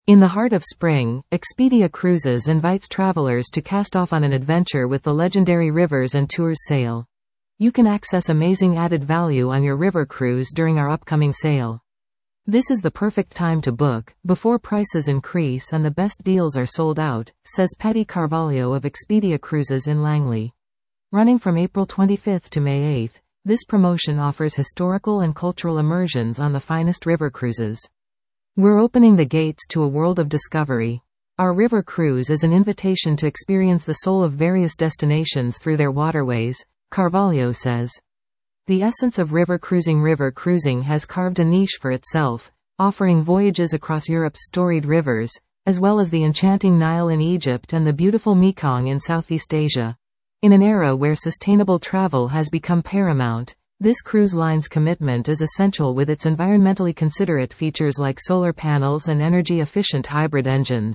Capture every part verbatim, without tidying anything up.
In the heart of spring, Expedia Cruises invites travelers to cast off on an adventure with the legendary Rivers and Tours sale. You can access amazing added value on your river cruise during our upcoming sale. This is the perfect time to book, before prices increase and the best deals are sold out, says Patty Carvalho of Expedia Cruises in Langley. Running from April twenty-fifth to May eighth, this promotion offers historical and cultural immersions on the finest river cruises. We're opening the gates to a world of discovery. Our river cruise is an invitation to experience the soul of various destinations through their waterways, Carvalho says. The essence of river cruising River cruising has carved a niche for itself, offering voyages across Europe's storied rivers, as well as the enchanting Nile in Egypt and the beautiful Mekong in Southeast Asia. In an era where sustainable travel has become paramount, this cruise line's commitment is essential with its environmentally considerate features like solar panels and energy-efficient hybrid engines.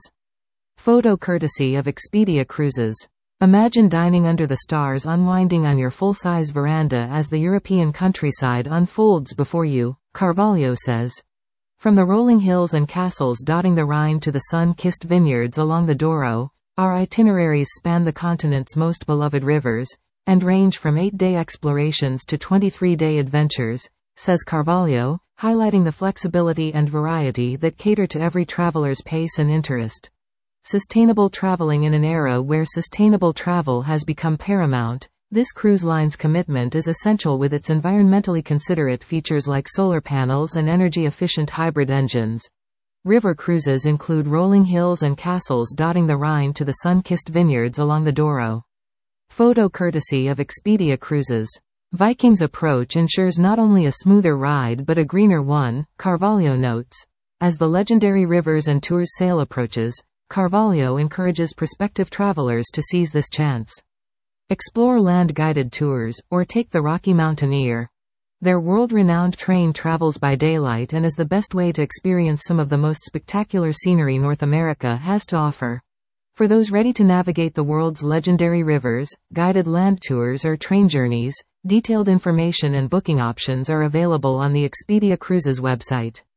Photo courtesy of Expedia Cruises. Imagine dining under the stars unwinding on your full-size veranda as the European countryside unfolds before you, Carvalho says. From the rolling hills and castles dotting the Rhine to the sun-kissed vineyards along the Douro, our itineraries span the continent's most beloved rivers, and range from eight-day explorations to twenty-three-day adventures, says Carvalho, highlighting the flexibility and variety that cater to every traveler's pace and interest. Sustainable traveling. In an era where sustainable travel has become paramount, this cruise line's commitment is essential with its environmentally considerate features like solar panels and energy-efficient hybrid engines. River cruises include rolling hills and castles dotting the Rhine to the sun-kissed vineyards along the Douro. Photo courtesy of Expedia Cruises. Viking's approach ensures not only a smoother ride but a greener one, Carvalho notes. As the legendary Rivers and Tours sale approaches, Carvalho encourages prospective travelers to seize this chance. Explore land-guided tours, or take the Rocky Mountaineer. Their world-renowned train travels by daylight and is the best way to experience some of the most spectacular scenery North America has to offer. For those ready to navigate the world's legendary rivers, guided land tours or train journeys, detailed information and booking options are available on the Expedia Cruises website.